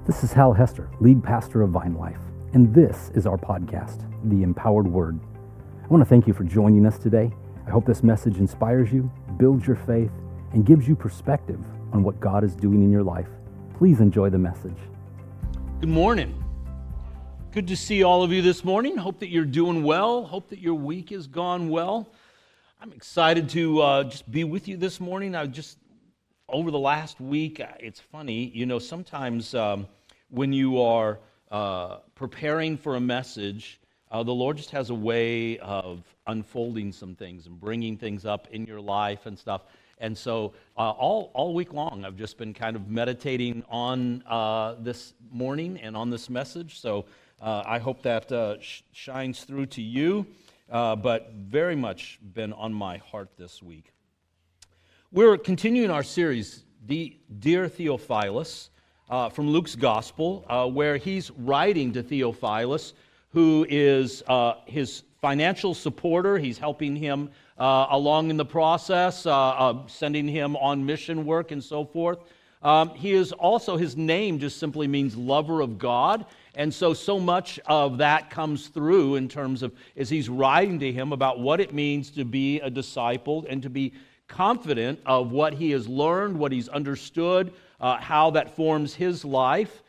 This is Hal Hester, lead pastor of Vine Life, and this is our podcast, The Empowered Word. I want to thank you for joining us today. I hope this message inspires you, builds your faith, and gives you perspective on what God is doing in your life. Please enjoy the message. Good morning. Good to see all of you this morning. Hope that you're doing well. Hope that your week has gone well. I'm excited to just be with you this morning. Over the last week, it's funny, sometimes when you are preparing for a message, the Lord just has a way of unfolding some things and bringing things up in your life and stuff. And so all week long, I've just been kind of meditating on this morning and on this message. So I hope that shines through to you, but very much been on my heart this week. We're continuing our series, Dear Theophilus, from Luke's Gospel, where he's writing to Theophilus, who is his financial supporter. He's helping him along in the process, sending him on mission work and so forth. He is also, his name just simply means lover of God. And so much of that comes through in terms of, as he's writing to him about what it means to be a disciple and to be confident of what he has learned, what he's understood, how that forms his life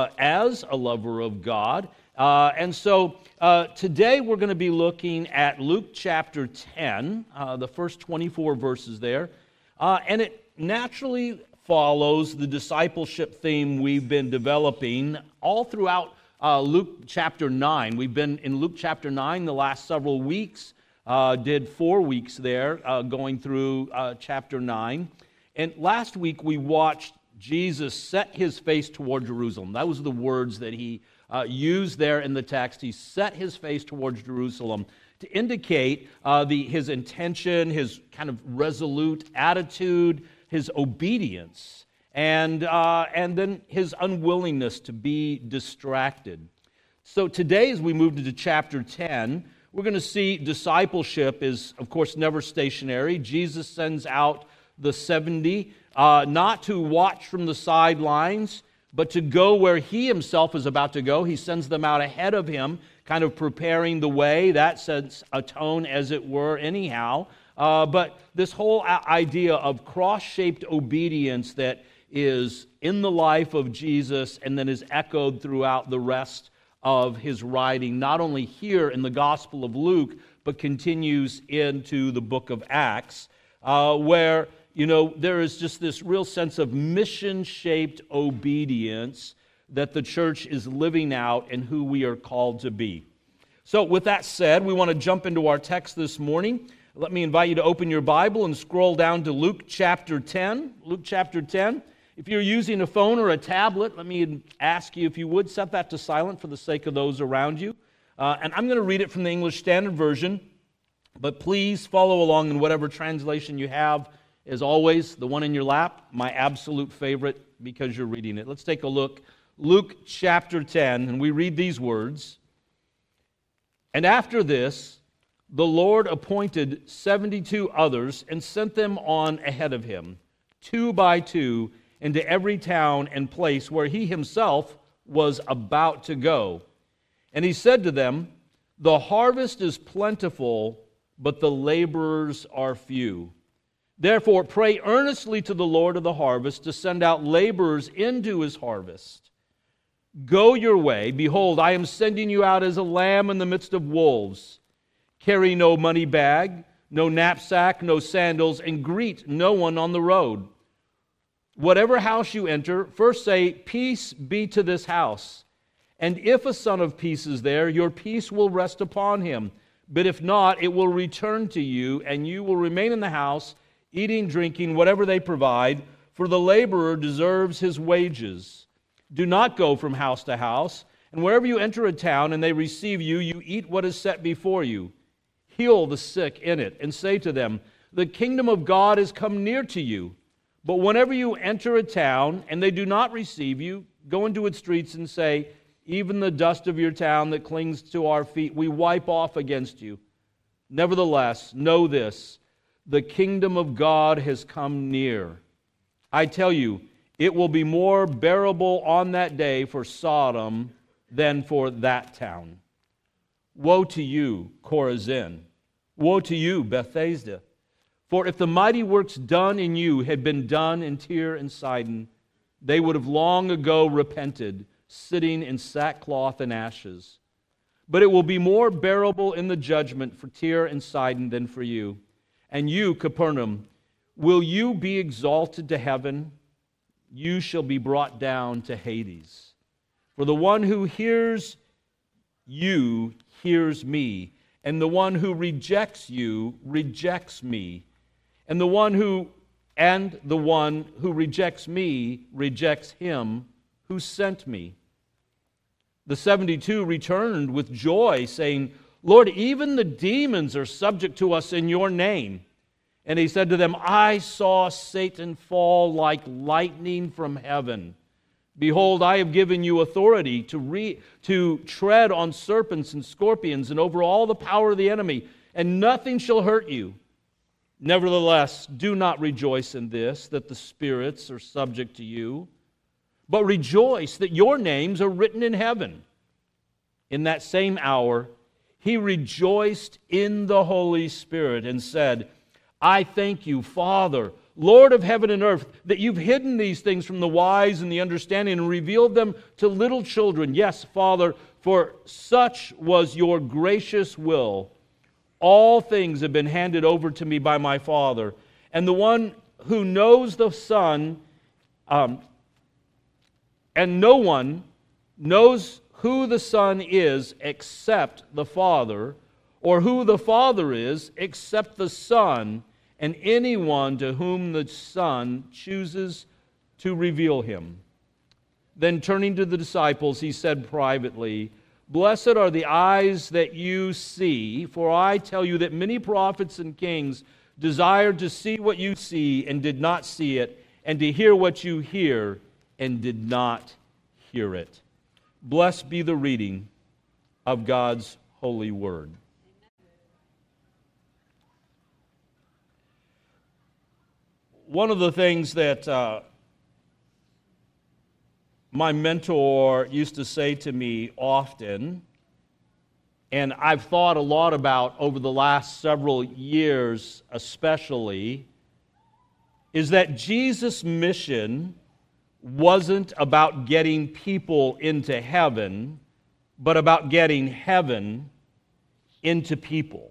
as a lover of God. And so today we're going to be looking at Luke chapter 10, the first 24 verses there. And it naturally follows the discipleship theme we've been developing all throughout Luke chapter 9. We've been in Luke chapter 9 the last several weeks. Did 4 weeks there, going through chapter 9. And last week we watched Jesus set his face toward Jerusalem. That was the words that he used there in the text. He set his face towards Jerusalem to indicate his intention, his kind of resolute attitude, his obedience, and then his unwillingness to be distracted. So today, as we move into chapter 10, we're going to see discipleship is, of course, never stationary. Jesus sends out the 70, not to watch from the sidelines, but to go where he himself is about to go. He sends them out ahead of him, kind of preparing the way. That sets a tone, as it were, anyhow. But this whole idea of cross-shaped obedience that is in the life of Jesus and then is echoed throughout the rest of his writing, not only here in the Gospel of Luke, but continues into the book of Acts, where, there is just this real sense of mission-shaped obedience that the church is living out and who we are called to be. So with that said, we want to jump into our text this morning. Let me invite you to open your Bible and scroll down to Luke chapter 10. Luke chapter 10. If you're using a phone or a tablet, let me ask you if you would set that to silent for the sake of those around you. And I'm going to read it from the English Standard Version, but please follow along in whatever translation you have. As always, the one in your lap, my absolute favorite because you're reading it. Let's take a look. Luke chapter 10, and we read these words. And after this, the Lord appointed 72 others and sent them on ahead of him, 2 by 2, into every town and place where he himself was about to go. And he said to them, the harvest is plentiful, but the laborers are few. Therefore, pray earnestly to the Lord of the harvest to send out laborers into his harvest. Go your way. Behold, I am sending you out as a lamb in the midst of wolves. Carry no money bag, no knapsack, no sandals, and greet no one on the road. Whatever house you enter, first say, peace be to this house. And if a son of peace is there, your peace will rest upon him. But if not, it will return to you, and you will remain in the house, eating, drinking, whatever they provide, for the laborer deserves his wages. Do not go from house to house, and wherever you enter a town and they receive you, you eat what is set before you. Heal the sick in it, and say to them, the kingdom of God has come near to you. But whenever you enter a town and they do not receive you, go into its streets and say, even the dust of your town that clings to our feet, we wipe off against you. Nevertheless, know this, the kingdom of God has come near. I tell you, It will be more bearable on that day for Sodom than for that town. Woe to you, Chorazin! Woe to you, Bethsaida! For if the mighty works done in you had been done in Tyre and Sidon, they would have long ago repented, sitting in sackcloth and ashes. But it will be more bearable in the judgment for Tyre and Sidon than for you. And you, Capernaum, will you be exalted to heaven? You shall be brought down to Hades. For the one who hears you hears me, and the one who rejects you rejects me, and the one who rejects me rejects him who sent me. The 72 returned with joy, saying, Lord, even the demons are subject to us in your name. And he said to them, I saw Satan fall like lightning from heaven. Behold, I have given you authority to tread on serpents and scorpions and over all the power of the enemy, and nothing shall hurt you. Nevertheless, do not rejoice in this, that the spirits are subject to you, but rejoice that your names are written in heaven. In that same hour, he rejoiced in the Holy Spirit and said, I thank you, Father, Lord of heaven and earth, that you've hidden these things from the wise and the understanding and revealed them to little children. Yes, Father, for such was your gracious will. All things have been handed over to me by my Father. And the one who knows the Son, and no one knows who the Son is except the Father, or who the Father is except the Son, and anyone to whom the Son chooses to reveal him. Then turning to the disciples, he said privately, Blessed are the eyes that you see, for I tell you that many prophets and kings desired to see what you see and did not see it, and to hear what you hear and did not hear it. Blessed be the reading of God's holy word. One of the things that my mentor used to say to me often, and I've thought a lot about over the last several years especially, is that Jesus' mission wasn't about getting people into heaven, but about getting heaven into people.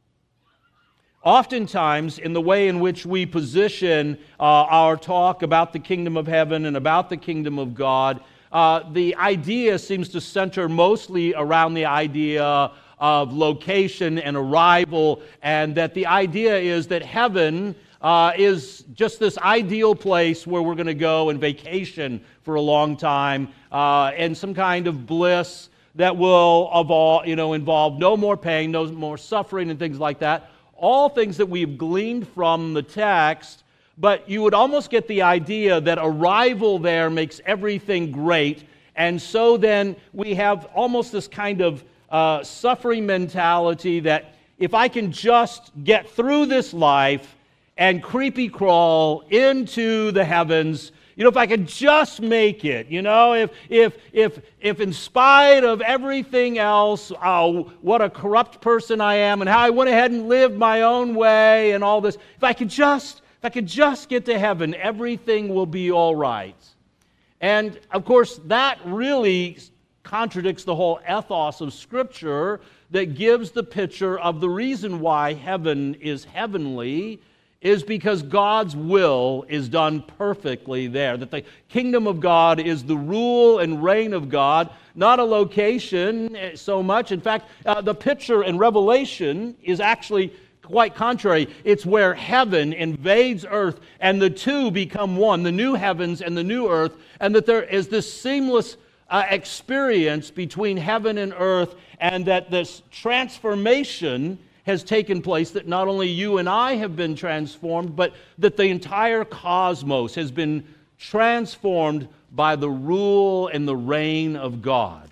Oftentimes, in the way in which we position our talk about the kingdom of heaven and about the kingdom of God, the idea seems to center mostly around the idea of location and arrival, and that the idea is that heaven is just this ideal place where we're going to go and vacation for a long time, and some kind of bliss that will involve no more pain, no more suffering, and things like that. All things that we've gleaned from the text, but you would almost get the idea that arrival there makes everything great, and so then we have almost this kind of suffering mentality that if I can just get through this life and creepy crawl into the heavens, if I could just make it, if in spite of everything else, what a corrupt person I am and how I went ahead and lived my own way and all this, if I could just get to heaven, everything will be all right. And of course, that really contradicts the whole ethos of Scripture that gives the picture of the reason why heaven is heavenly is because God's will is done perfectly there. That the kingdom of God is the rule and reign of God, not a location so much. In fact, the picture in Revelation is actually quite contrary. It's where heaven invades earth and the two become one, the new heavens and the new earth, and that there is this seamless experience between heaven and earth, and that this transformation has taken place, that not only you and I have been transformed, but that the entire cosmos has been transformed by the rule and the reign of God.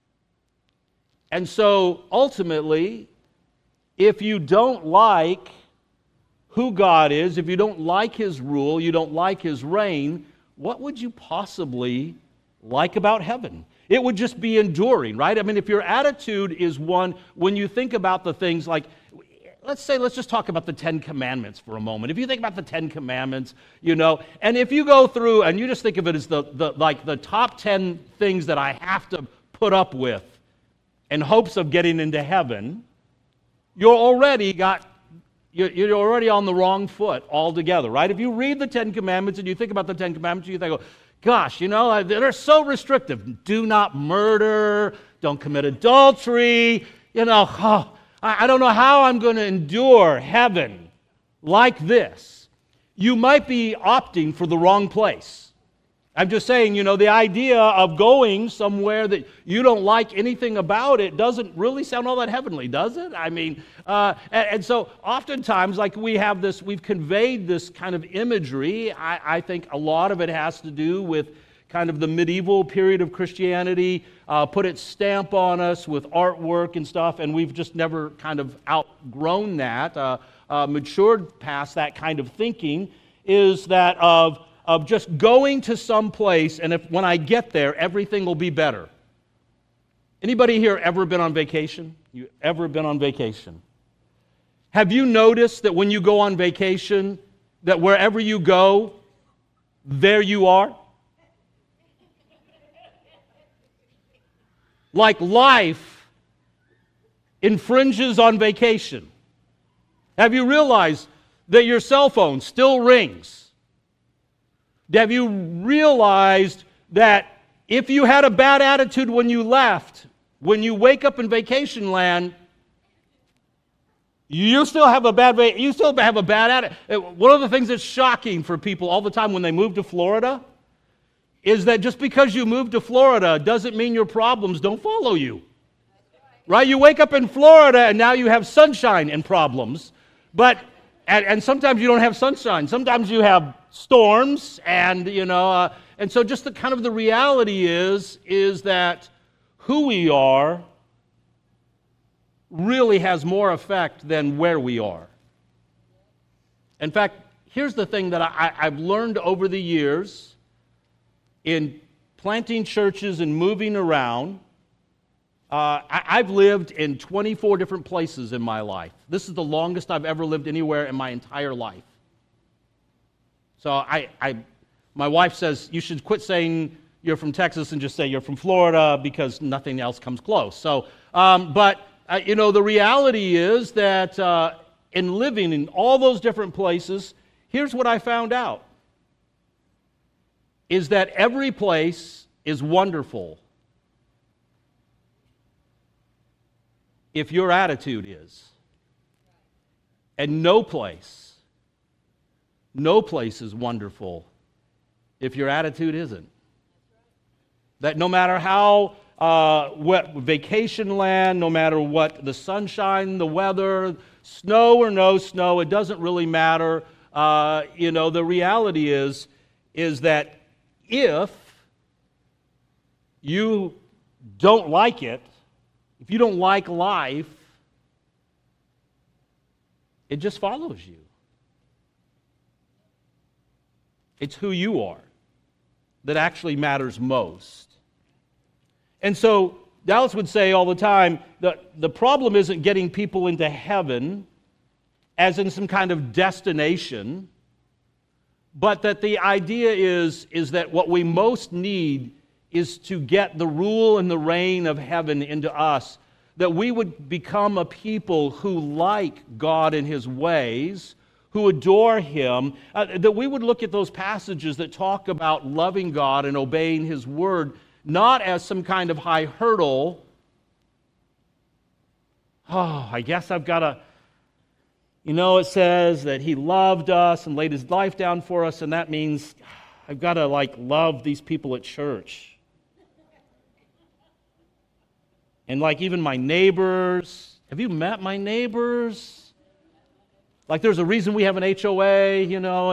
And so, ultimately, if you don't like who God is, if you don't like His rule, you don't like His reign, what would you possibly like about heaven? It would just be enduring, right? I mean, if your attitude is one, when you think about the things like, let's just talk about the Ten Commandments for a moment. If you think about the Ten Commandments, and if you go through and you just think of it as the top 10 things that I have to put up with in hopes of getting into heaven, you're already on the wrong foot altogether, right? If you read the Ten Commandments and you think about the Ten Commandments, you think, gosh, they're so restrictive. Do not murder, don't commit adultery, I don't know how I'm going to endure heaven like this. You might be opting for the wrong place. I'm just saying, the idea of going somewhere that you don't like anything about it doesn't really sound all that heavenly, does it? I mean, and so oftentimes, like we've conveyed this kind of imagery. I think a lot of it has to do with kind of the medieval period of Christianity, put its stamp on us with artwork and stuff, and we've just never kind of outgrown that, matured past that kind of thinking, is that of just going to some place, and when I get there, everything will be better. Anybody here ever been on vacation? You ever been on vacation? Have you noticed that when you go on vacation, that wherever you go, there you are? Like life infringes on vacation. Have you realized that your cell phone still rings? Have you realized that if you had a bad attitude when you left, when you wake up in vacation land, you still have a bad attitude? One of the things that's shocking for people all the time when they move to Florida is that just because you moved to Florida doesn't mean your problems don't follow you. Right? You wake up in Florida and now you have sunshine and problems, and sometimes you don't have sunshine. Sometimes you have storms, and so just the reality is that who we are really has more effect than where we are. In fact, here's the thing that I've learned over the years in planting churches and moving around. I've lived in 24 different places in my life. This is the longest I've ever lived anywhere in my entire life. So my wife says, you should quit saying you're from Texas and just say you're from Florida because nothing else comes close. So, the reality is that in living in all those different places, here's what I found out, is that every place is wonderful if your attitude is. And no place is wonderful if your attitude isn't. That no matter how what vacation land, no matter what the sunshine, the weather, snow or no snow, it doesn't really matter. The reality is that if you don't like it, if you don't like life, it just follows you. It's who you are that actually matters most. And so Dallas would say all the time that the problem isn't getting people into heaven as in some kind of destination, but that the idea is that what we most need is to get the rule and the reign of heaven into us, that we would become a people who like God and His ways, who adore Him, that we would look at those passages that talk about loving God and obeying His word, not as some kind of high hurdle. I guess I've got to, it says that He loved us and laid His life down for us, and that means I've got to love these people at church. And even my neighbors. Have you met my neighbors? There's a reason we have an HOA,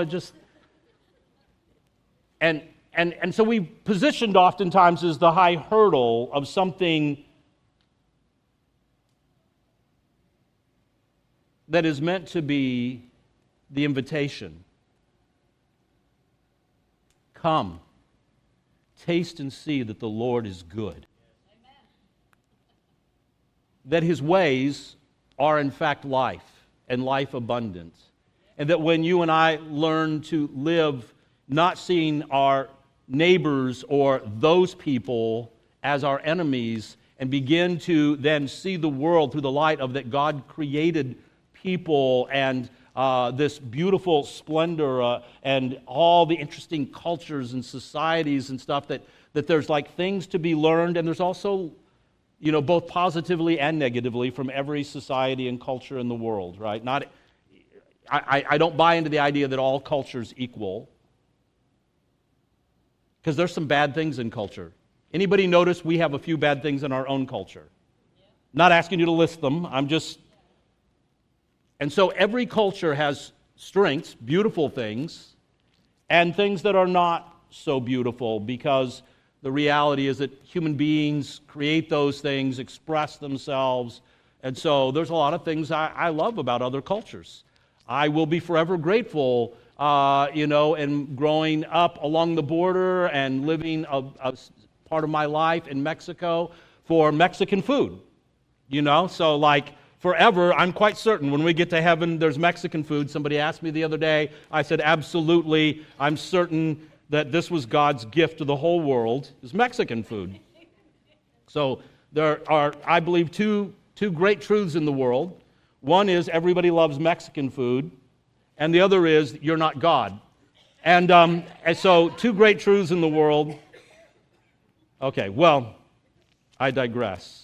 And so we positioned oftentimes as the high hurdle of something that is meant to be the invitation. Come, taste and see that the Lord is good. That His ways are in fact life, and life abundant. And that when you and I learn to live not seeing our neighbors or those people as our enemies, and begin to then see the world through the light of that God created people and this beautiful splendor and all the interesting cultures and societies and stuff, that there's like things to be learned, and there's also, you know, both positively and negatively from every society and culture in the world, right? I don't buy into the idea that all culture's equal, because there's some bad things in culture. Anybody notice we have a few bad things in our own culture? Not asking you to list them, and so every culture has strengths, beautiful things, and things that are not so beautiful, because the reality is that human beings create those things, express themselves, and so there's a lot of things I love about other cultures. I will be forever grateful, and growing up along the border and living a part of my life in Mexico for Mexican food, so like forever, I'm quite certain when we get to heaven there's Mexican food. Somebody asked me the other day, I said absolutely, I'm certain that this was God's gift to the whole world, is Mexican food. So there are, I believe, two great truths in the world. One is everybody loves Mexican food, and the other is you're not God. And so two great truths in the world. Okay, well, I digress.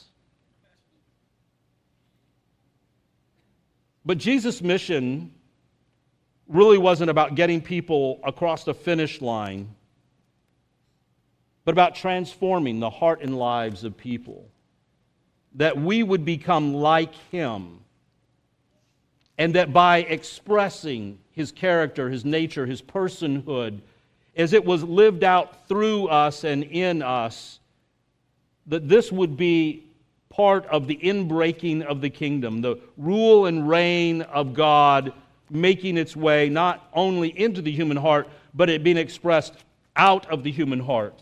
But Jesus' mission really wasn't about getting people across the finish line, but about transforming the heart and lives of people, that we would become like Him, and that by expressing His character, His nature, His personhood, as it was lived out through us and in us, that this would be part of the inbreaking of the kingdom, the rule and reign of God making its way not only into the human heart, but it being expressed out of the human heart.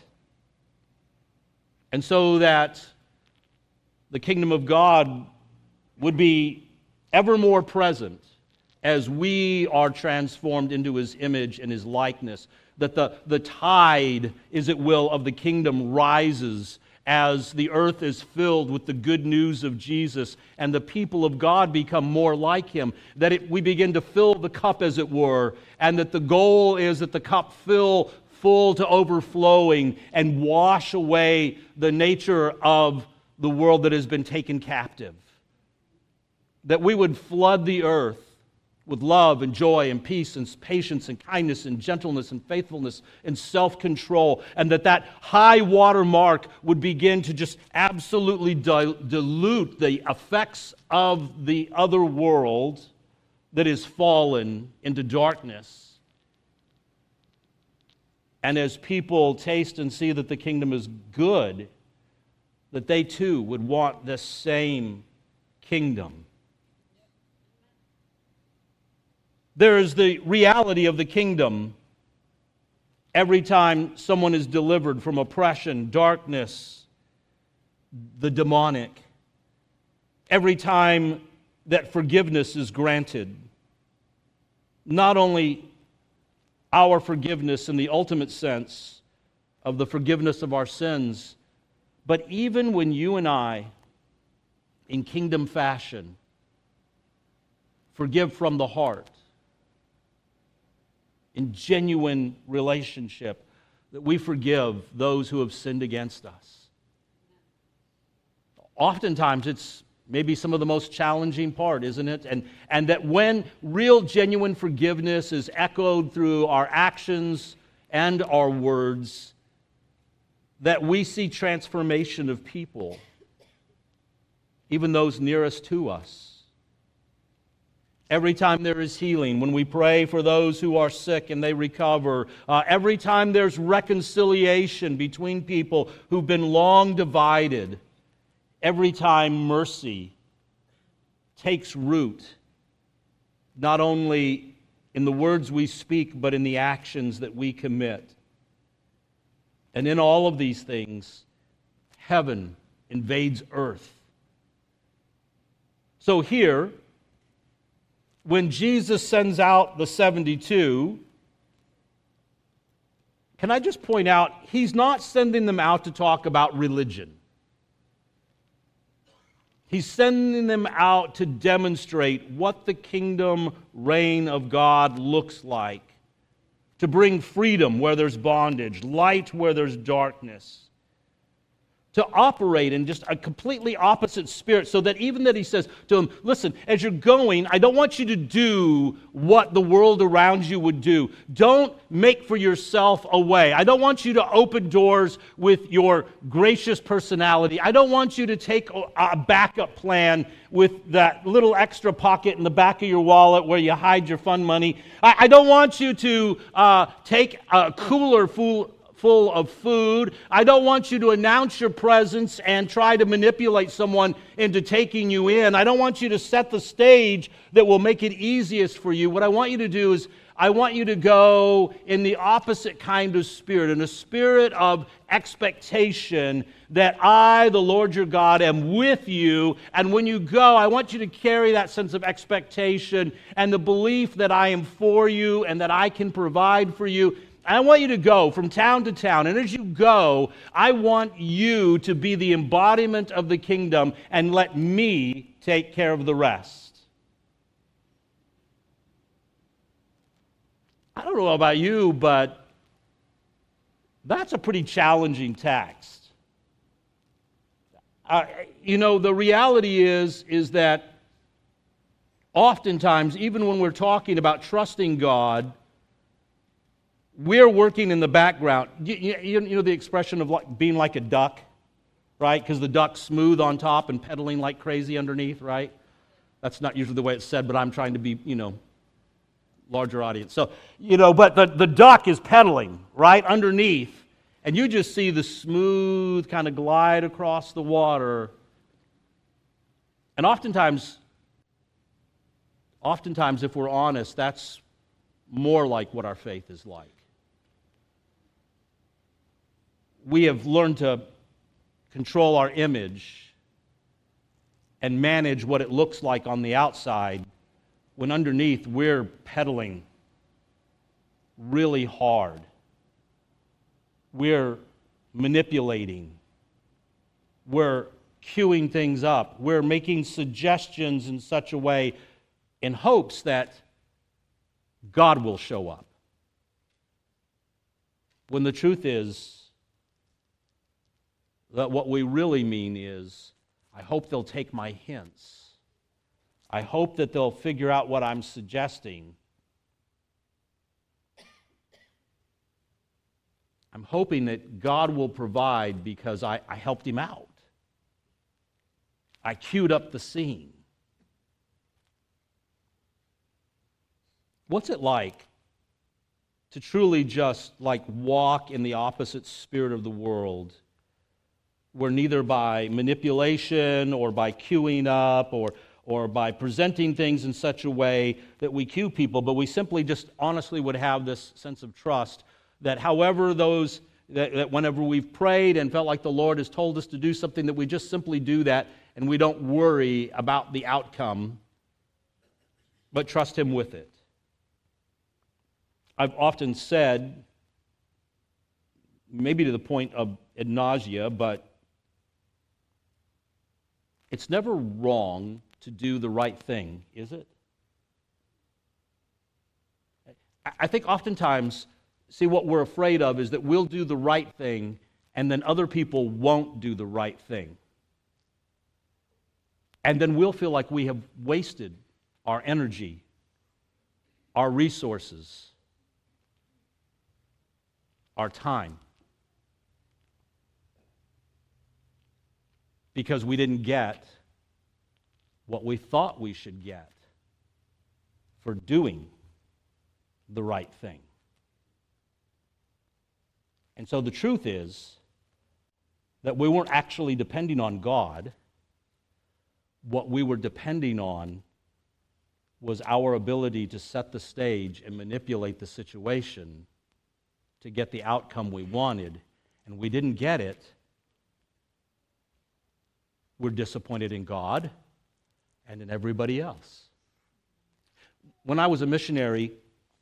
And so that the kingdom of God would be ever more present as we are transformed into His image and His likeness, that the tide, as it will, of the kingdom rises as the earth is filled with the good news of Jesus and the people of God become more like Him, that we begin to fill the cup, as it were, and that the goal is that the cup fill full to overflowing and wash away the nature of the world that has been taken captive. That we would flood the earth with love and joy and peace and patience and kindness and gentleness and faithfulness and self-control, and that high water mark would begin to just absolutely dilute the effects of the other world that is fallen into darkness. And as people taste and see that the kingdom is good, that they too would want this same kingdom. There is the reality of the kingdom every time someone is delivered from oppression, darkness, the demonic. Every time that forgiveness is granted. Not only our forgiveness in the ultimate sense of the forgiveness of our sins, but even when you and I, in kingdom fashion, forgive from the heart, in genuine relationship, that we forgive those who have sinned against us. Oftentimes it's maybe some of the most challenging part, isn't it? And that when real genuine forgiveness is echoed through our actions and our words, that we see transformation of people, even those nearest to us. Every time there is healing, when we pray for those who are sick and they recover, every time there's reconciliation between people who've been long divided, every time mercy takes root, not only in the words we speak, but in the actions that we commit, And in all of these things, heaven invades earth. So here, when Jesus sends out the 72, can I just point out, he's not sending them out to talk about religion. He's sending them out to demonstrate what the kingdom reign of God looks like, to bring freedom where there's bondage, light where there's darkness, to operate in just a completely opposite spirit, so that even that he says to them, listen, as you're going, I don't want you to do what the world around you would do. Don't make for yourself a way. I don't want you to open doors with your gracious personality. I don't want you to take a backup plan with that little extra pocket in the back of your wallet where you hide your fun money. I don't want you to take a cooler full of food. I don't want you to announce your presence and try to manipulate someone into taking you in. I don't want you to set the stage that will make it easiest for you. What I want you to do is I want you to go in the opposite kind of spirit, in a spirit of expectation that I, the Lord your God, am with you. And when you go, I want you to carry that sense of expectation and the belief that I am for you and that I can provide for you. I want you to go from town to town, and as you go, I want you to be the embodiment of the kingdom and let me take care of the rest. I don't know about you, but that's a pretty challenging text. The reality is that oftentimes, even when we're talking about trusting God, we're working in the background. You know the expression of being like a duck, right? Because the duck's smooth on top and pedaling like crazy underneath, right? That's not usually the way it's said, but I'm trying to be, larger audience. So, but the duck is pedaling right underneath, and you just see the smooth kind of glide across the water. And oftentimes, if we're honest, that's more like what our faith is like. We have learned to control our image and manage what it looks like on the outside, when underneath we're pedaling really hard. We're manipulating. We're queuing things up. We're making suggestions in such a way in hopes that God will show up. When the truth is that what we really mean is, I hope they'll take my hints. I hope that they'll figure out what I'm suggesting. I'm hoping that God will provide because I helped him out. I queued up the scene. What's it like to truly just walk in the opposite spirit of the world, where neither by manipulation or by queuing up or by presenting things in such a way that we cue people, but we simply just honestly would have this sense of trust that however that whenever we've prayed and felt like the Lord has told us to do something, that we just simply do that and we don't worry about the outcome, but trust him with it. I've often said, maybe to the point of ad nausea, but it's never wrong to do the right thing, is it? I think oftentimes, what we're afraid of is that we'll do the right thing and then other people won't do the right thing. And then we'll feel like we have wasted our energy, our resources, our time, because we didn't get what we thought we should get for doing the right thing. And so the truth is that we weren't actually depending on God. What we were depending on was our ability to set the stage and manipulate the situation to get the outcome we wanted. and we didn't get it, we're disappointed in God and in everybody else. When I was a missionary,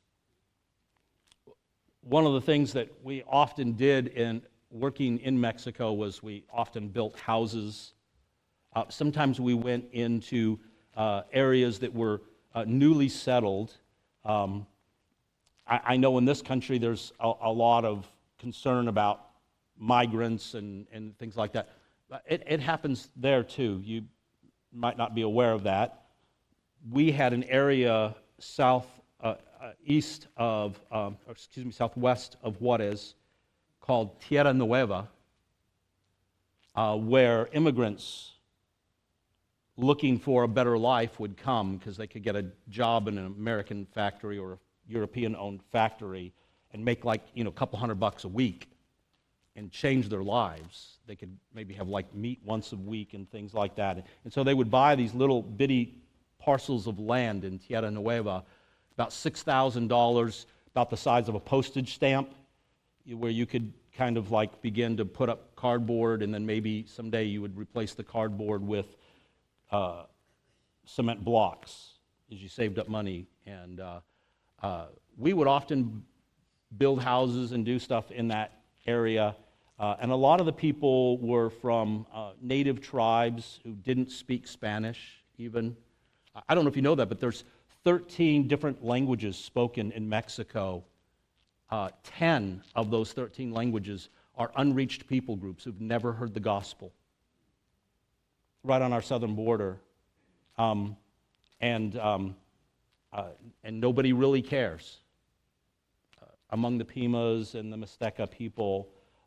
one of the things that we often did in working in Mexico was we often built houses. Sometimes we went into areas that were newly settled. I know in this country there's a lot of concern about migrants and things like that. It happens there too. You might not be aware of that. We had an area southwest of Juarez called Tierra Nueva, where immigrants looking for a better life would come because they could get a job in an American factory or a European-owned factory and make a couple $100 a week and change their lives. They could maybe have meat once a week and things like that. And so they would buy these little bitty parcels of land in Tierra Nueva, about $6,000, about the size of a postage stamp, where you could kind of begin to put up cardboard, and then maybe someday you would replace the cardboard with cement blocks as you saved up money. And we would often build houses and do stuff in that area. And a lot of the people were from native tribes who didn't speak Spanish even. I don't know if you know that, but there's 13 different languages spoken in Mexico. 10 of those 13 languages are unreached people groups who've never heard the gospel. Right on our southern border. And nobody really cares. Among the Pimas and the Mixteca people,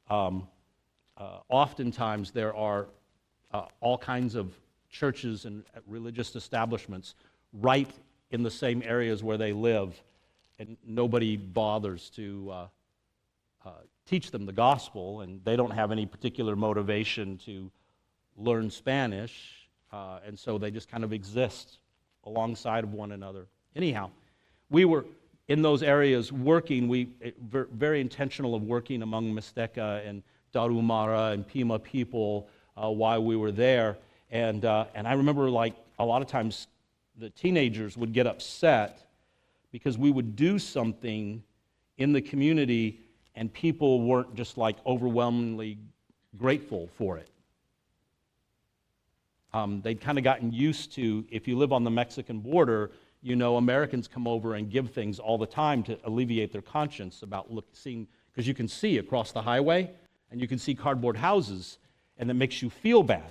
oftentimes there are all kinds of churches and religious establishments right in the same areas where they live, and nobody bothers to teach them the gospel, and they don't have any particular motivation to learn Spanish, and so they just kind of exist alongside of one another. Anyhow, we were in those areas working, very intentional of working among Mixteca and Tarahumara and Pima people while we were there. And I remember a lot of times the teenagers would get upset because we would do something in the community and people weren't just overwhelmingly grateful for it. They'd kind of gotten used to, if you live on the Mexican border, Americans come over and give things all the time to alleviate their conscience about seeing, because you can see across the highway and you can see cardboard houses, and that makes you feel bad.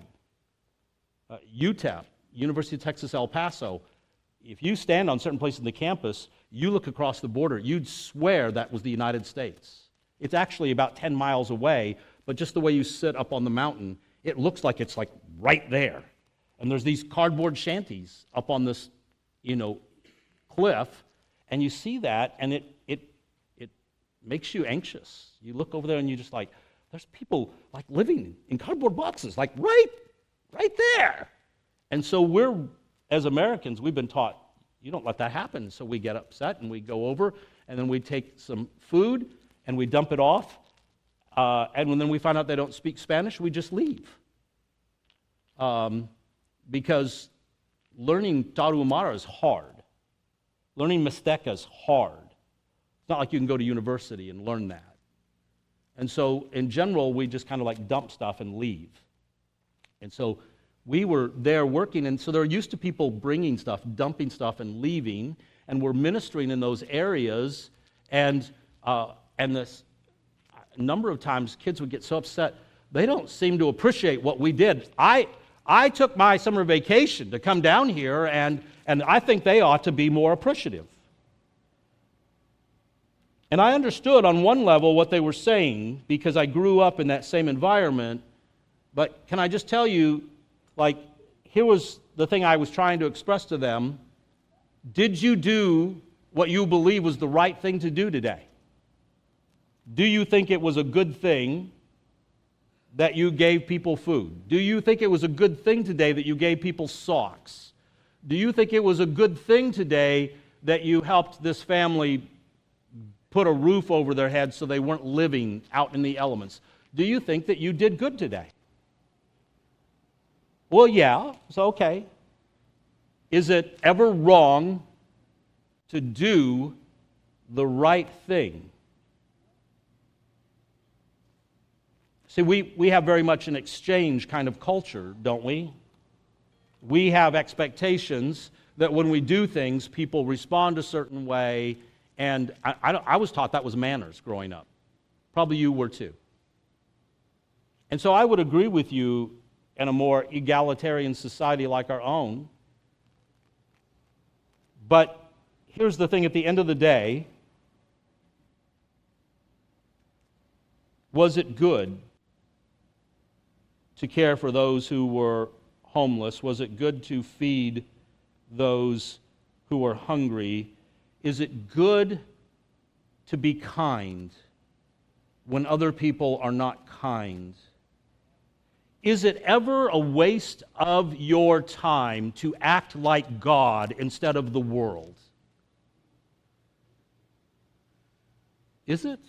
UTEP, University of Texas El Paso, if you stand on certain places in the campus, you look across the border, you'd swear that was the United States. It's actually about 10 miles away, but just the way you sit up on the mountain, it looks like it's right there. And there's these cardboard shanties up on this cliff, and you see that, and it makes you anxious. You look over there, and you just there's people living in cardboard boxes, right there. And so as Americans, we've been taught, you don't let that happen. So we get upset, and we go over, and then we take some food, and we dump it off, and then we find out they don't speak Spanish, we just leave. Because learning Tarahumara is hard. Learning Mixteca is hard. It's not like you can go to university and learn that. And so, in general, we just kind of dump stuff and leave. And so, we were there working, and so they're used to people bringing stuff, dumping stuff, and leaving, and we're ministering in those areas, and this a number of times kids would get so upset, they don't seem to appreciate what we did. I took my summer vacation to come down here, and I think they ought to be more appreciative. And I understood on one level what they were saying because I grew up in that same environment, but can I just tell you, here was the thing I was trying to express to them. Did you do what you believe was the right thing to do today? Do you think it was a good thing that you gave people food? Do you think it was a good thing today that you gave people socks? Do you think it was a good thing today that you helped this family put a roof over their head so they weren't living out in the elements? do you think that you did good today? Well, yeah, so okay. Is it ever wrong to do the right thing? See, we have very much an exchange kind of culture, don't we? We have expectations that when we do things, people respond a certain way, and I was taught that was manners growing up. Probably you were too. And so I would agree with you in a more egalitarian society like our own. But here's the thing, at the end of the day, was it good to care for those who were homeless? Was it good to feed those who were hungry? Is it good to be kind when other people are not kind? Is it ever a waste of your time to act like God instead of the world? Is it?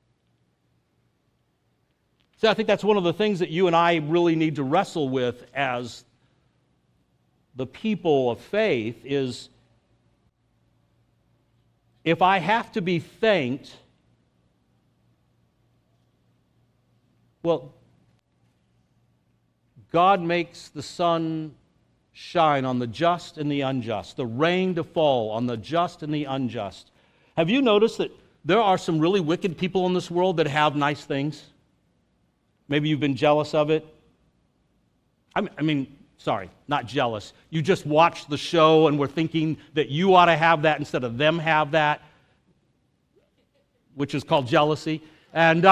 See, I think that's one of the things that you and I really need to wrestle with as the people of faith is, if I have to be thanked, well, God makes the sun shine on the just and the unjust, the rain to fall on the just and the unjust. Have you noticed that there are some really wicked people in this world that have nice things? Maybe you've been jealous of it. Sorry, not jealous. You just watched the show and were thinking that you ought to have that instead of them have that, which is called jealousy. And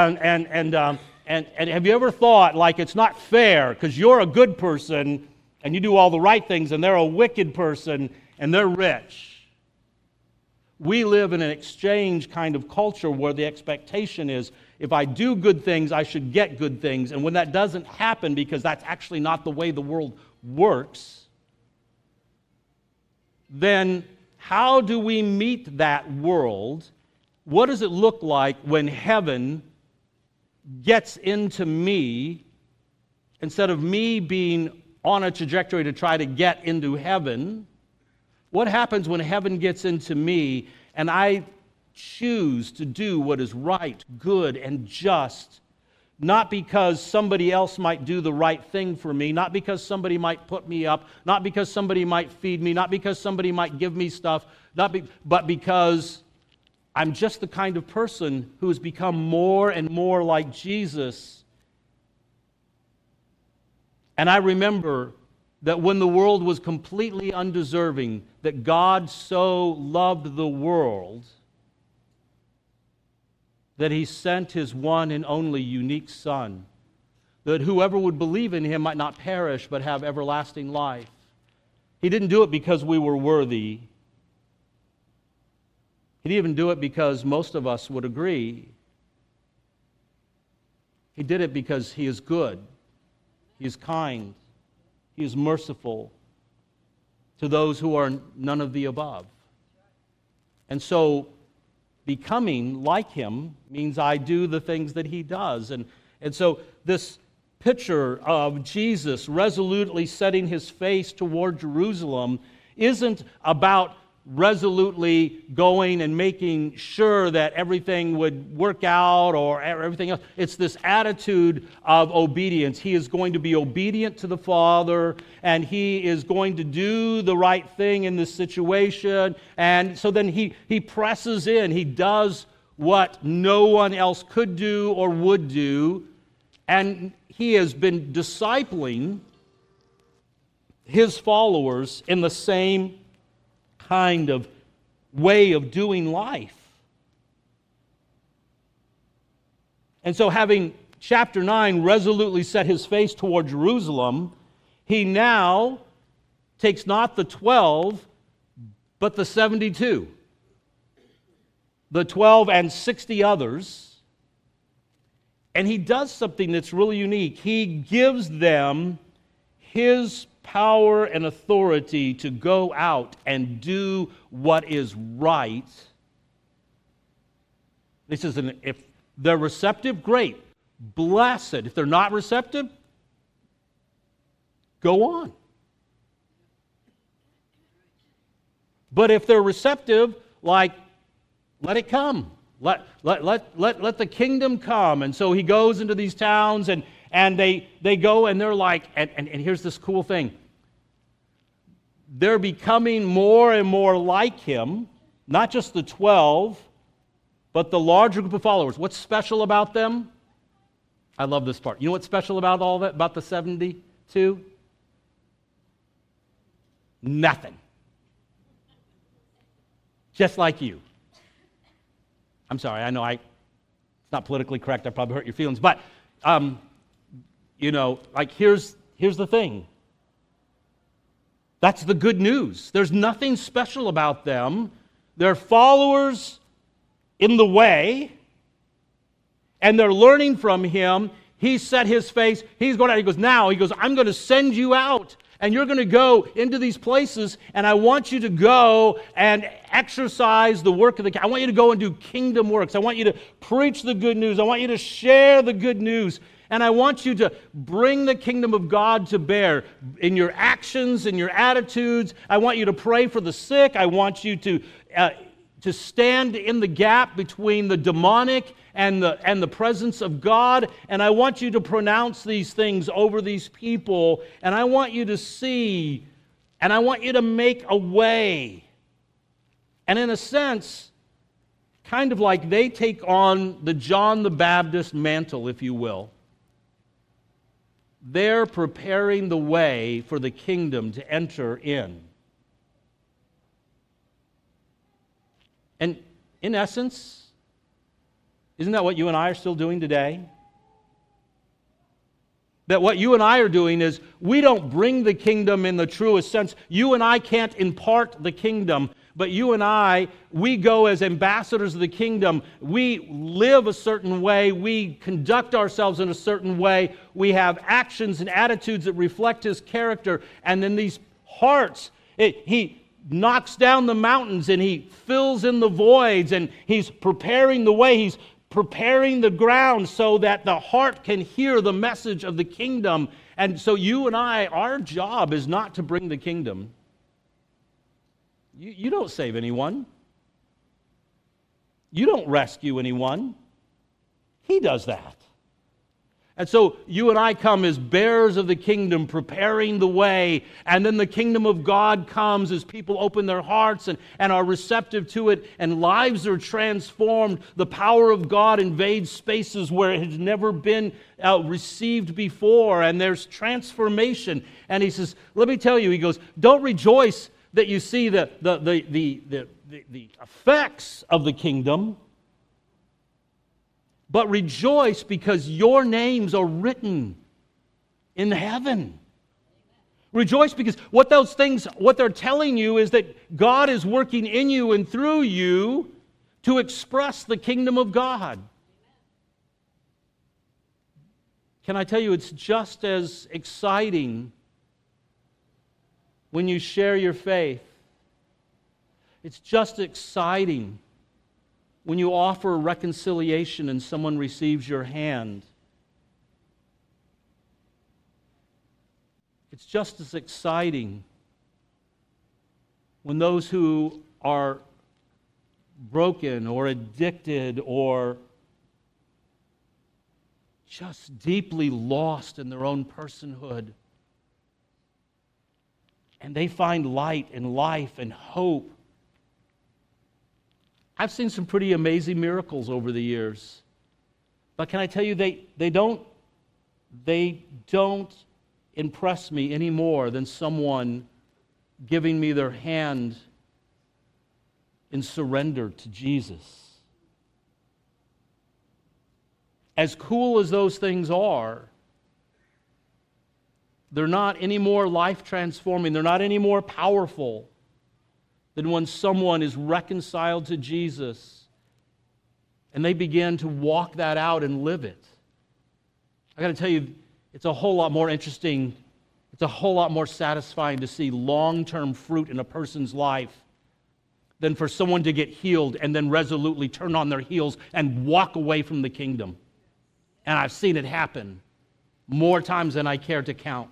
have you ever thought, like, it's not fair because you're a good person and you do all the right things and they're a wicked person and they're rich? We live in an exchange kind of culture where the expectation is, if I do good things, I should get good things. And when that doesn't happen, because that's actually not the way the world works, then how do we meet that world? What does it look like when heaven gets into me, instead of me being on a trajectory to try to get into heaven? What happens when heaven gets into me and I choose to do what is right, good, and just, not because somebody else might do the right thing for me, not because somebody might put me up, not because somebody might feed me, not because somebody might give me stuff, but because I'm just the kind of person who has become more and more like Jesus. And I remember that when the world was completely undeserving, that God so loved the world that He sent His one and only unique Son, that whoever would believe in Him might not perish but have everlasting life. He didn't do it because we were worthy. He didn't even do it because most of us would agree. He did it because He is good, He is kind, He is merciful to those who are none of the above. And so, becoming like Him means I do the things that He does. And so this picture of Jesus resolutely setting His face toward Jerusalem isn't about resolutely going and making sure that everything would work out or everything else. It's this attitude of obedience. He is going to be obedient to the Father, and He is going to do the right thing in this situation. And so then he presses in. He does what no one else could do or would do. And He has been discipling His followers in the same kind of way of doing life. And so, having chapter 9 resolutely set His face toward Jerusalem, He now takes not the 12, but the 72. The 12 and 60 others. And He does something that's really unique. He gives them His power and authority to go out and do what is right. He says, if they're receptive, great. blessed. If they're not receptive, go on. But if they're receptive, like, let it come. Let the kingdom come. And so he goes into these towns, and they go, and they're like, and here's this cool thing. They're becoming more and more like him, not just the 12, but the larger group of followers. What's special about them? I love this part. You know what's special about all that, about the 72? Nothing. Just like you. I'm sorry, I know it's not politically correct. I probably hurt your feelings. But, like here's the thing. That's the good news. There's nothing special about them. They're followers in the way, and they're learning from him. He set his face. He's going out. He goes, I'm going to send you out, and you're going to go into these places, and I want you to go and exercise the work of the kingdom. I want you to go and do kingdom works. I want you to preach the good news. I want you to share the good news. And I want you to bring the kingdom of God to bear in your actions, in your attitudes. I want you to pray for the sick. I want you to stand in the gap between the demonic and the presence of God. And I want you to pronounce these things over these people. And I want you to see, and I want you to make a way. And in a sense, kind of like they take on the John the Baptist mantle, if you will. They're preparing the way for the kingdom to enter in. And in essence, isn't that what you and I are still doing today? That what you and I are doing is we don't bring the kingdom in the truest sense. You and I can't impart the kingdom. But you and I, we go as ambassadors of the kingdom. We live a certain way. We conduct ourselves in a certain way. We have actions and attitudes that reflect His character. And then these hearts, He knocks down the mountains and He fills in the voids, and He's preparing the way. He's preparing the ground so that the heart can hear the message of the kingdom. And so you and I, our job is not to bring the kingdom. You don't save anyone. You don't rescue anyone. He does that. And so you and I come as bearers of the kingdom, preparing the way, and then the kingdom of God comes as people open their hearts and are receptive to it, and lives are transformed. The power of God invades spaces where it has never been received before, and there's transformation. And he says, let me tell you, he goes, don't rejoice that you see the effects of the kingdom, but rejoice because your names are written in heaven. Rejoice because what they're telling you is that God is working in you and through you to express the kingdom of God. Can I tell you, it's just as exciting when you share your faith. It's just exciting when you offer reconciliation and someone receives your hand. It's just as exciting when those who are broken or addicted or just deeply lost in their own personhood, and they find light and life and hope. I've seen some pretty amazing miracles over the years. But can I tell you, they don't impress me any more than someone giving me their hand in surrender to Jesus. As cool as those things are, they're not any more life-transforming. They're not any more powerful than when someone is reconciled to Jesus and they begin to walk that out and live it. I got to tell you, it's a whole lot more interesting, it's a whole lot more satisfying to see long-term fruit in a person's life than for someone to get healed and then resolutely turn on their heels and walk away from the kingdom. And I've seen it happen more times than I care to count.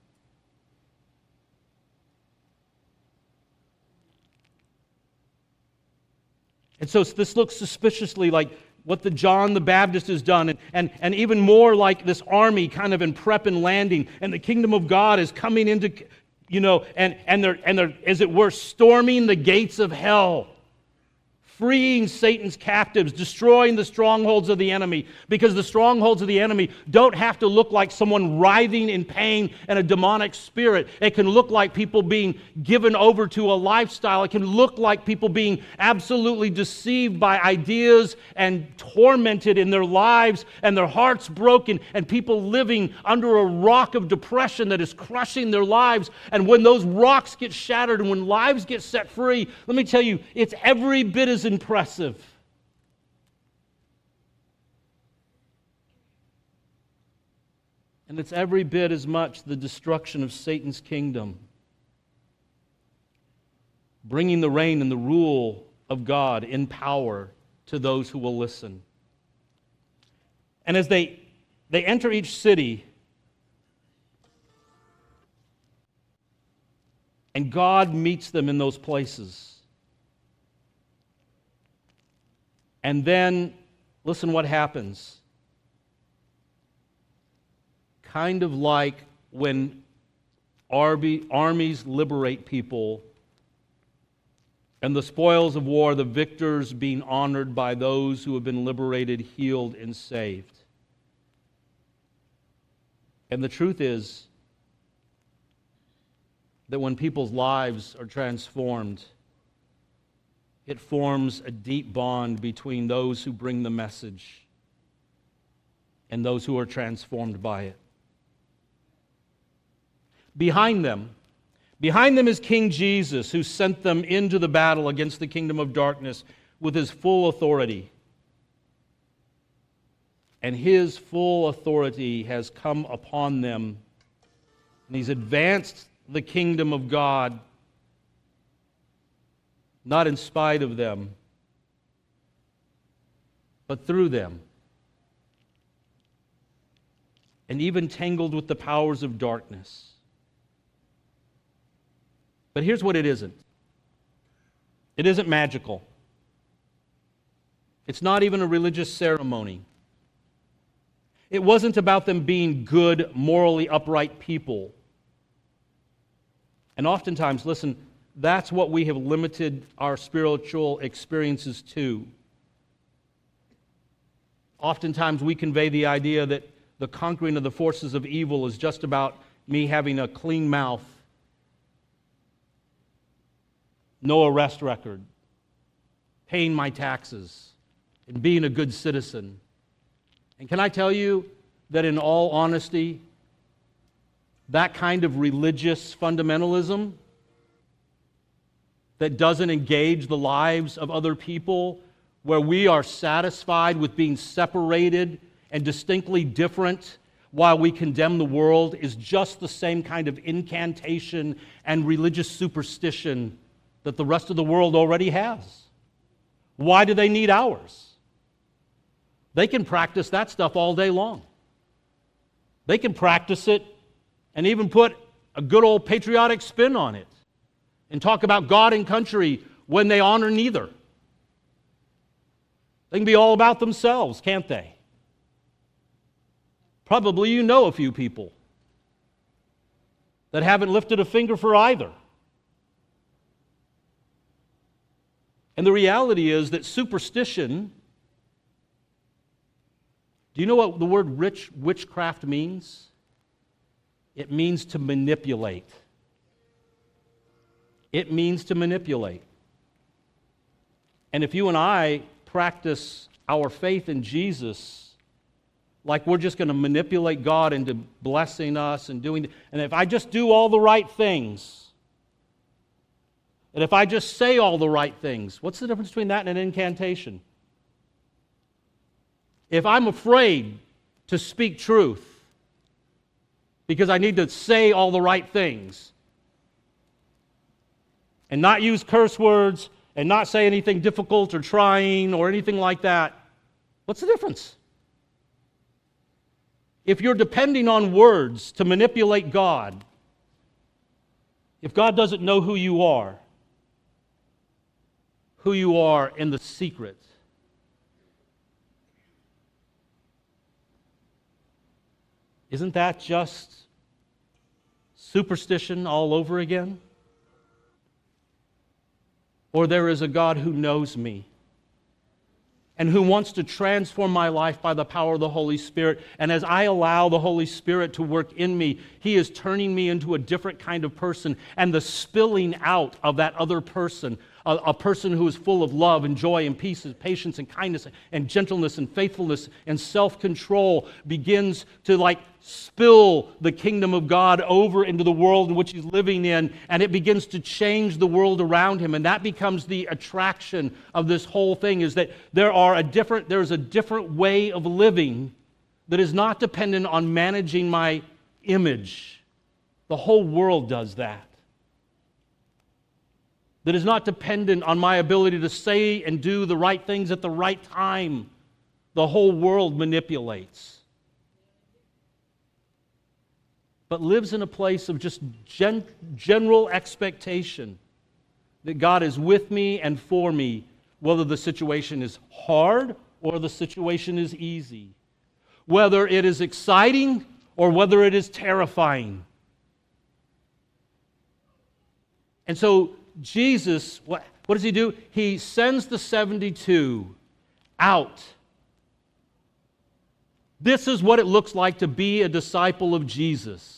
And so this looks suspiciously like what the John the Baptist has done, and even more like this army kind of in prep and landing, and the kingdom of God is coming into, and they're, as it were, storming the gates of hell, freeing Satan's captives, destroying the strongholds of the enemy, because the strongholds of the enemy don't have to look like someone writhing in pain and a demonic spirit. It can look like people being given over to a lifestyle. It can look like people being absolutely deceived by ideas and tormented in their lives and their hearts broken, and people living under a rock of depression that is crushing their lives. And when those rocks get shattered and when lives get set free, let me tell you, it's every bit as impressive. And it's every bit as much the destruction of Satan's kingdom, bringing the reign and the rule of God in power to those who will listen. And as they enter each city, and God meets them in those places. And then, listen what happens. Kind of like when armies liberate people, and the spoils of war, the victors being honored by those who have been liberated, healed, and saved. And the truth is that when people's lives are transformed, it forms a deep bond between those who bring the message and those who are transformed by it. Behind them is King Jesus, who sent them into the battle against the kingdom of darkness with his full authority. And his full authority has come upon them, and he's advanced the kingdom of God, not in spite of them, but through them, and even tangled with the powers of darkness. But here's what it isn't. It isn't magical. It's not even a religious ceremony. It wasn't about them being good, morally upright people. And oftentimes, listen, that's what we have limited our spiritual experiences to. Oftentimes we convey the idea that the conquering of the forces of evil is just about me having a clean mouth, no arrest record, paying my taxes, and being a good citizen. And can I tell you that in all honesty, that kind of religious fundamentalism that doesn't engage the lives of other people, where we are satisfied with being separated and distinctly different while we condemn the world, is just the same kind of incantation and religious superstition that the rest of the world already has. Why do they need ours? They can practice that stuff all day long. They can practice it and even put a good old patriotic spin on it and talk about God and country when they honor neither. They can be all about themselves, can't they? Probably you know a few people that haven't lifted a finger for either. And the reality is that superstition, do you know what the word witchcraft means? It means to manipulate. It means to manipulate. And if you and I practice our faith in Jesus like we're just going to manipulate God into blessing us and doing, and if I just do all the right things, and if I just say all the right things, what's the difference between that and an incantation? If I'm afraid to speak truth because I need to say all the right things and not use curse words and not say anything difficult or trying or anything like that, what's the difference? if you're depending on words to manipulate God, if God doesn't know who you are in the secret, isn't that just superstition all over again? Or there is a God who knows me and who wants to transform my life by the power of the Holy Spirit. And as I allow the Holy Spirit to work in me, He is turning me into a different kind of person. And the spilling out of that other person, a person who is full of love and joy and peace and patience and kindness and gentleness and faithfulness and self-control, begins to spill the kingdom of God over into the world in which he's living in, and it begins to change the world around him. And that becomes the attraction of this whole thing, is that there's a different way of living that is not dependent on managing my image. The whole world does that. That is not dependent on my ability to say and do the right things at the right time. The whole world manipulates. But lives in a place of just general expectation that God is with me and for me, whether the situation is hard or the situation is easy, whether it is exciting or whether it is terrifying. And so Jesus, what does He do? He sends the 72 out. This is what it looks like to be a disciple of Jesus.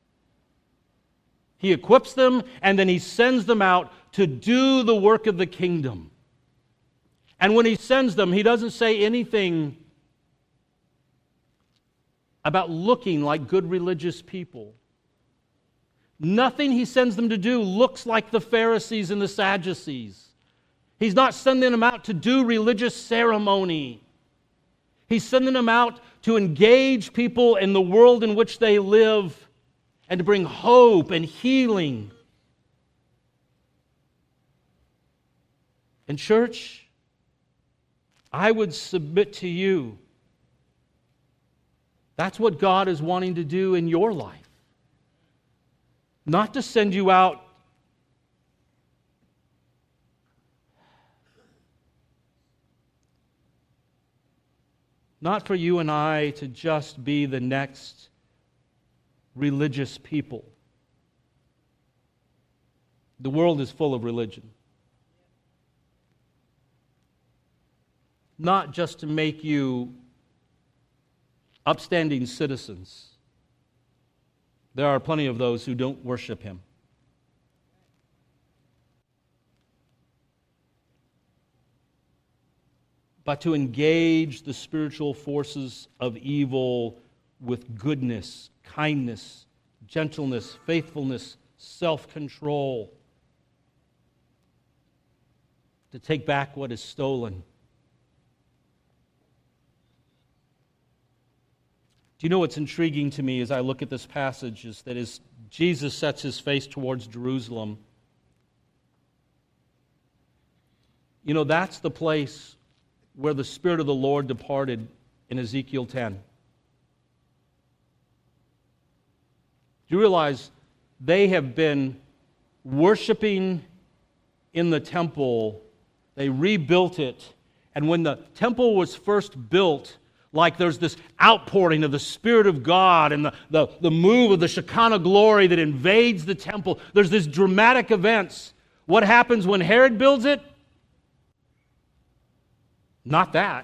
He equips them, and then He sends them out to do the work of the kingdom. And when He sends them, He doesn't say anything about looking like good religious people. Nothing He sends them to do looks like the Pharisees and the Sadducees. He's not sending them out to do religious ceremony. He's sending them out to engage people in the world in which they live and to bring hope and healing. And church, I would submit to you, that's what God is wanting to do in your life. Not to send you out not for you and I to just be the next religious people. The world is full of religion. Not just to make you upstanding citizens. There are plenty of those who don't worship Him. But to engage the spiritual forces of evil with goodness, kindness, gentleness, faithfulness, self-control. To take back what is stolen. Do you know what's intriguing to me as I look at this passage is that as Jesus sets His face towards Jerusalem, you know, that's the place where the Spirit of the Lord departed in Ezekiel 10. Do you realize they have been worshiping in the temple? They rebuilt it. And when the temple was first built, like there's this outpouring of the Spirit of God and the move of the Shekinah glory that invades the temple. There's this dramatic events. What happens when Herod builds it? Not that.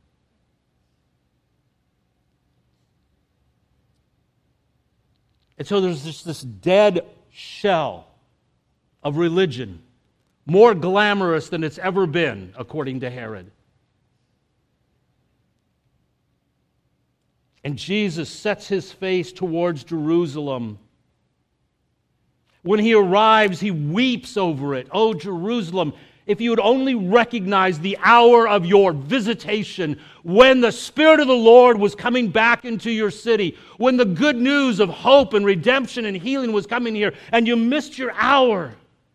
And so there's just this dead shell of religion, more glamorous than it's ever been, according to Herod. And Jesus sets His face towards Jerusalem. When He arrives, He weeps over it. Oh, Jerusalem, if you would only recognize the hour of your visitation, when the Spirit of the Lord was coming back into your city, when the good news of hope and redemption and healing was coming here, and you missed your hour.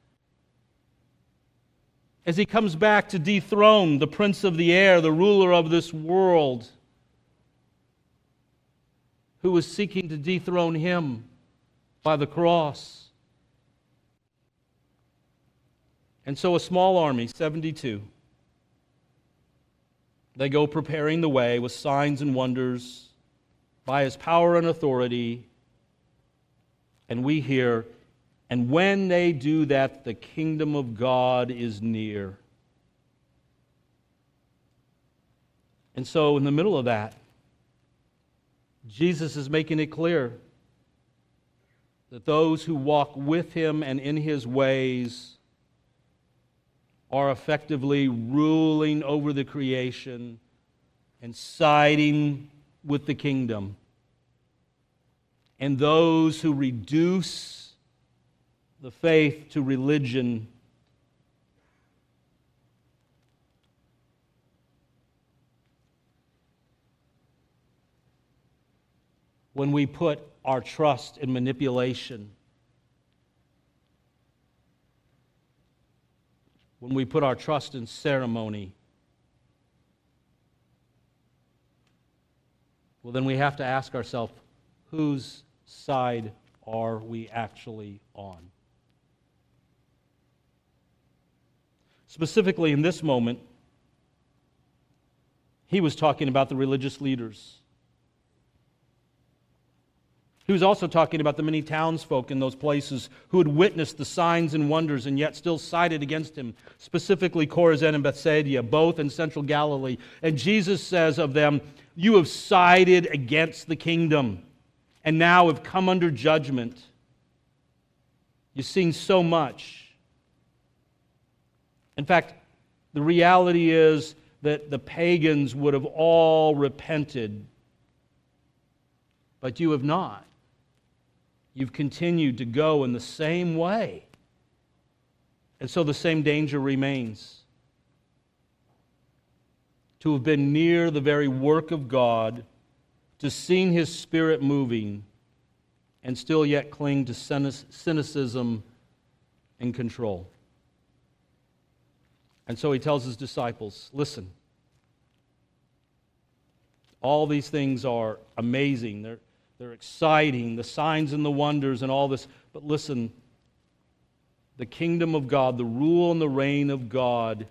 As He comes back to dethrone the prince of the air, the ruler of this world. who was seeking to dethrone him by the cross. And so a small army, 72, they go preparing the way with signs and wonders by his power and authority. And we hear, and when they do that, the kingdom of God is near. And so in the middle of that, Jesus is making it clear that those who walk with him and in his ways are effectively ruling over the creation and siding with the kingdom. And those who reduce the faith to religion when we put our trust in manipulation, when we put our trust in ceremony, well, then we have to ask ourselves, whose side are we actually on? Specifically in this moment, he was talking about the religious leaders. He was also talking about the many townsfolk in those places who had witnessed the signs and wonders and yet still sided against him, specifically Chorazin and Bethsaida, both in central Galilee. And Jesus says of them, "You have sided against the kingdom and now have come under judgment. You've seen so much." In fact, the reality is that the pagans would have all repented, but you have not. You've continued to go in the same way. And so the same danger remains. To have been near the very work of God, to seen his Spirit moving, and still yet cling to cynicism and control. And so he tells his disciples, listen, all these things are amazing. They're exciting, the signs and the wonders and all this. But listen, the kingdom of God, the rule and the reign of God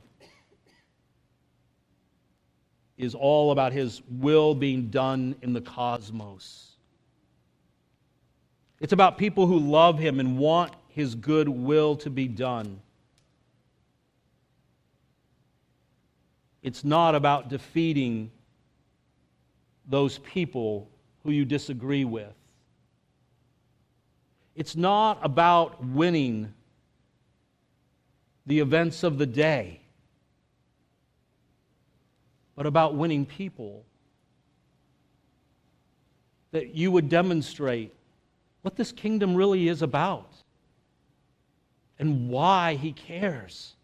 is all about his will being done in the cosmos. It's about people who love him and want his good will to be done. It's not about defeating those people who you disagree with. It's not about winning the events of the day, but about winning people. That you would demonstrate what this kingdom really is about and why he cares.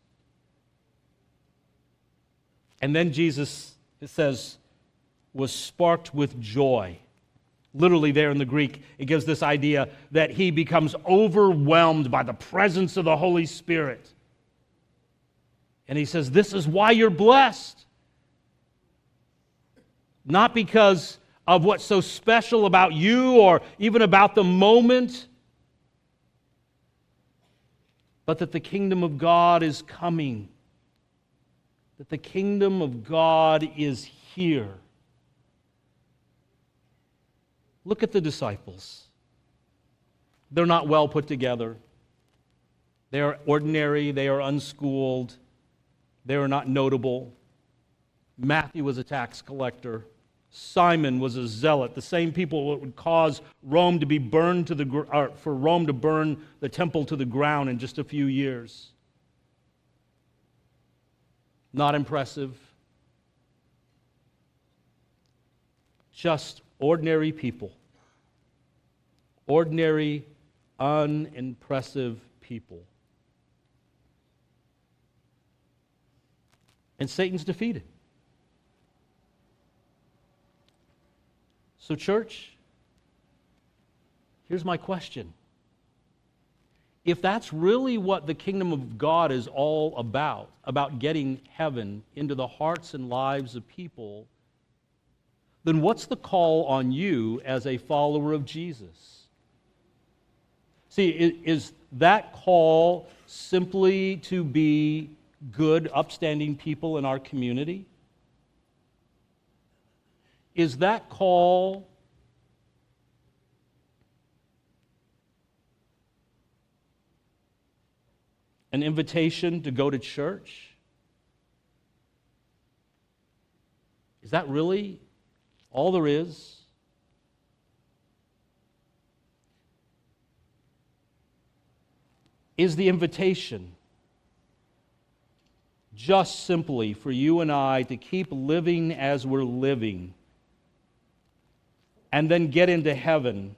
And then Jesus, it says, was sparked with joy. Literally there in the Greek, it gives this idea that he becomes overwhelmed by the presence of the Holy Spirit. And he says, this is why you're blessed. Not because of what's so special about you or even about the moment, but that the kingdom of God is coming. That the kingdom of God is here. Look at the disciples. They're not well put together. They are ordinary. They are unschooled. They are not notable. Matthew was a tax collector. Simon was a zealot. The same people that would cause Rome to be burned for Rome to burn the temple to the ground in just a few years. Not impressive. Just ordinary people. Ordinary, unimpressive people. And Satan's defeated. So, church, here's my question. If that's really what the kingdom of God is all about getting heaven into the hearts and lives of people, then what's the call on you as a follower of Jesus? See, is that call simply to be good, upstanding people in our community? Is that call an invitation to go to church? Is that really all there is? Is the invitation just simply for you and I to keep living as we're living and then get into heaven,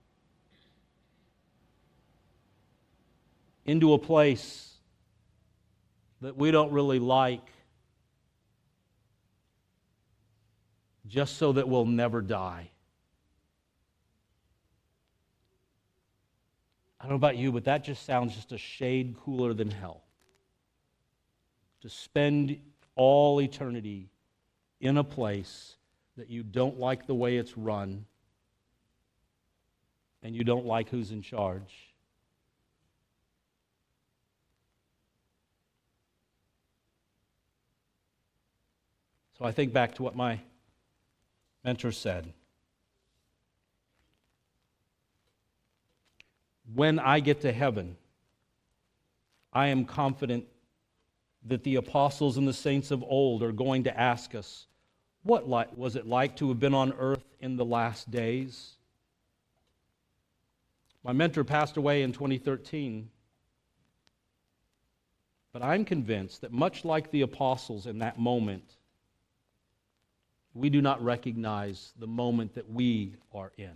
into a place that we don't really like, just so that we'll never die? I don't know about you, but that just sounds just a shade cooler than hell. To spend all eternity in a place that you don't like the way it's run and you don't like who's in charge. So I think back to what my mentor said. When I get to heaven, I am confident that the apostles and the saints of old are going to ask us, what was it like to have been on earth in the last days? My mentor passed away in 2013, but I'm convinced that much like the apostles in that moment, we do not recognize the moment that we are in.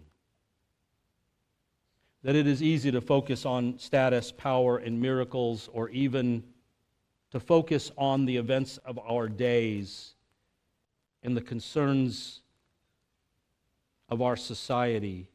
That it is easy to focus on status, power, and miracles, or even to focus on the events of our days and the concerns of our society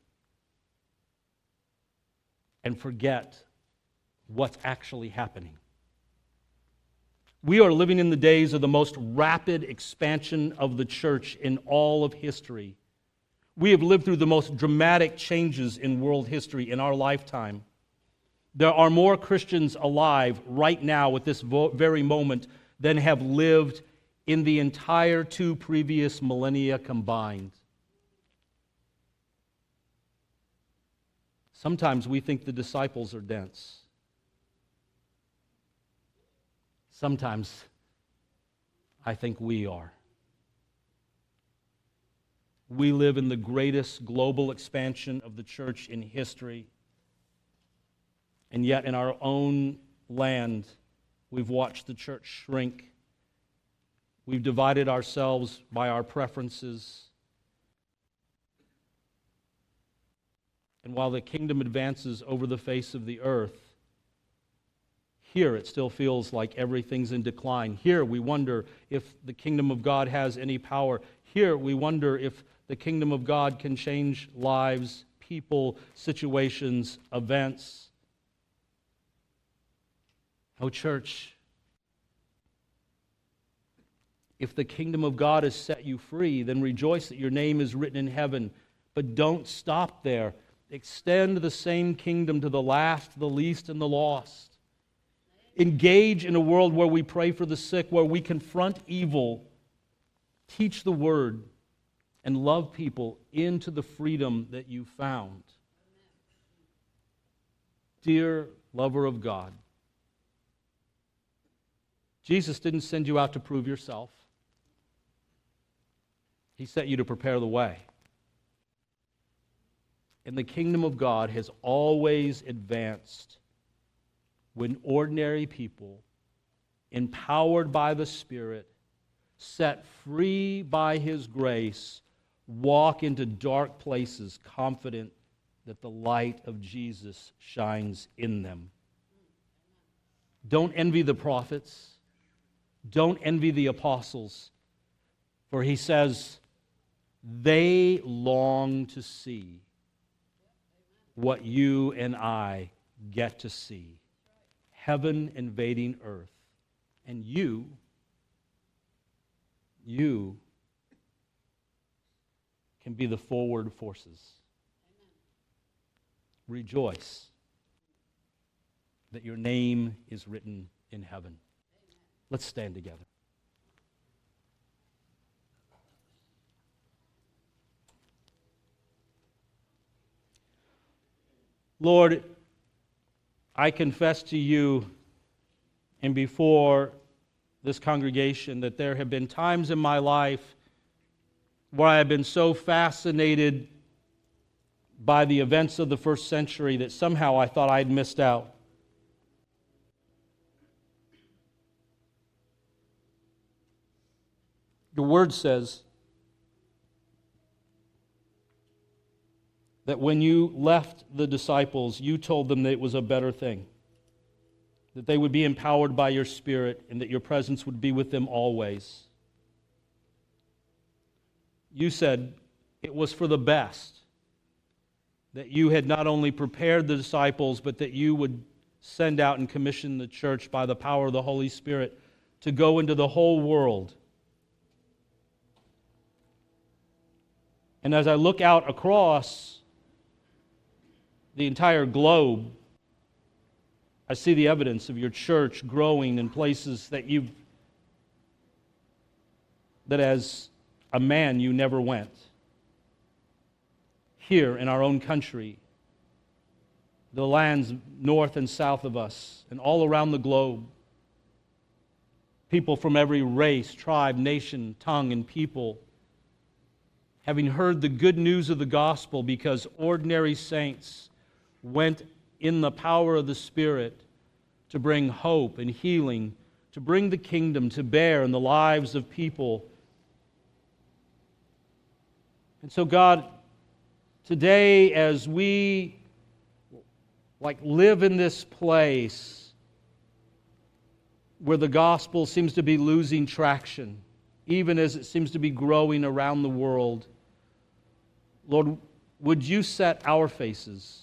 and forget what's actually happening. We are living in the days of the most rapid expansion of the church in all of history. We have lived through the most dramatic changes in world history in our lifetime. There are more Christians alive right now at this very moment than have lived in the entire 2 previous millennia combined. Sometimes we think the disciples are dense. Sometimes I think we are. We live in the greatest global expansion of the church in history. And yet in our own land, we've watched the church shrink. We've divided ourselves by our preferences. And while the kingdom advances over the face of the earth, here it still feels like everything's in decline. Here we wonder if the kingdom of God has any power. Here we wonder if the kingdom of God can change lives, people, situations, events. Oh, church, if the kingdom of God has set you free, then rejoice that your name is written in heaven. But don't stop there. Extend the same kingdom to the last, the least, and the lost. Engage in a world where we pray for the sick, where we confront evil, teach the word, and love people into the freedom that you found. Dear lover of God, Jesus didn't send you out to prove yourself. He sent you to prepare the way. And the kingdom of God has always advanced when ordinary people, empowered by the Spirit, set free by His grace, walk into dark places confident that the light of Jesus shines in them. Don't envy the prophets. Don't envy the apostles. For He says, they long to see what you and I get to see. Heaven invading earth. And you can be the forward forces. Rejoice that your name is written in heaven. Let's stand together. Lord, I confess to you and before this congregation that there have been times in my life where I have been so fascinated by the events of the first century that somehow I thought I'd missed out. The Word says that when you left the disciples, you told them that it was a better thing, that they would be empowered by your Spirit and that your presence would be with them always. You said it was for the best, that you had not only prepared the disciples, but that you would send out and commission the church by the power of the Holy Spirit to go into the whole world. And as I look out across the entire globe, I see the evidence of your church growing in places that as a man you never went. Here in our own country, the lands north and south of us, and all around the globe, people from every race, tribe, nation, tongue, and people, having heard the good news of the gospel because ordinary saints went in the power of the Spirit to bring hope and healing, to bring the kingdom to bear in the lives of people. And so, God, today as we live in this place where the gospel seems to be losing traction, even as it seems to be growing around the world, Lord, would you set our faces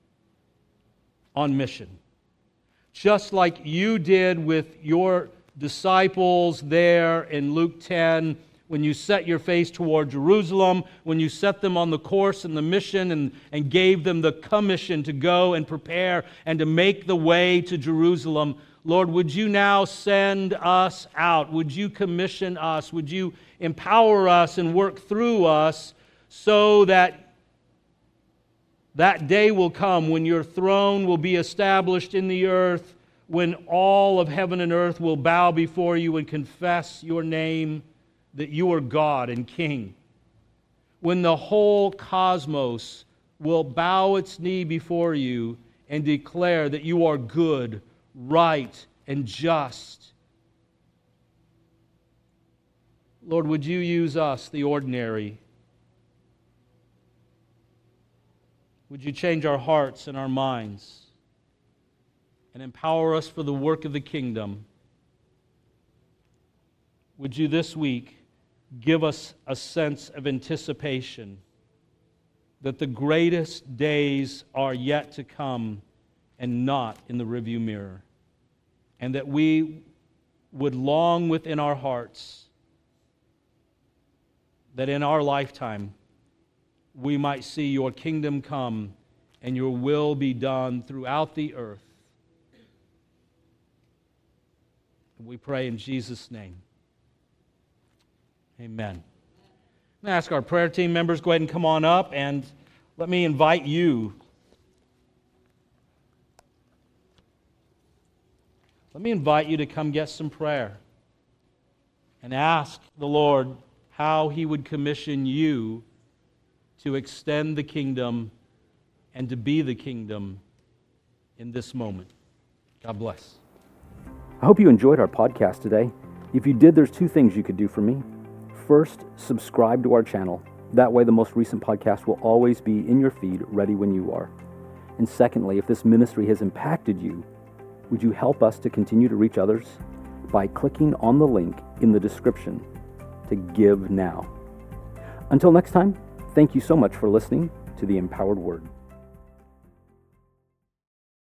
on mission? Just like you did with your disciples there in Luke 10, when you set your face toward Jerusalem, when you set them on the course and the mission and gave them the commission to go and prepare and to make the way to Jerusalem. Lord, would you now send us out? Would you commission us? Would you empower us and work through us so that that day will come when your throne will be established in the earth, when all of heaven and earth will bow before you and confess your name, that you are God and King. When the whole cosmos will bow its knee before you and declare that you are good, right, and just. Lord, would you use us, the ordinary? Would you change our hearts and our minds and empower us for the work of the kingdom? Would you this week give us a sense of anticipation that the greatest days are yet to come and not in the rearview mirror, and that we would long within our hearts that in our lifetime we might see your kingdom come and your will be done throughout the earth. We pray in Jesus' name. Amen. I'm going to ask our prayer team members, go ahead and come on up, and let me invite you. Let me invite you to come get some prayer and ask the Lord how He would commission you to extend the kingdom and to be the kingdom in this moment. God bless. I hope you enjoyed our podcast today. If you did, there's two things you could do for me. First, subscribe to our channel. That way the most recent podcast will always be in your feed, ready when you are. And secondly, if this ministry has impacted you, would you help us to continue to reach others by clicking on the link in the description to give now? Until next time, thank you so much for listening to The Empowered Word.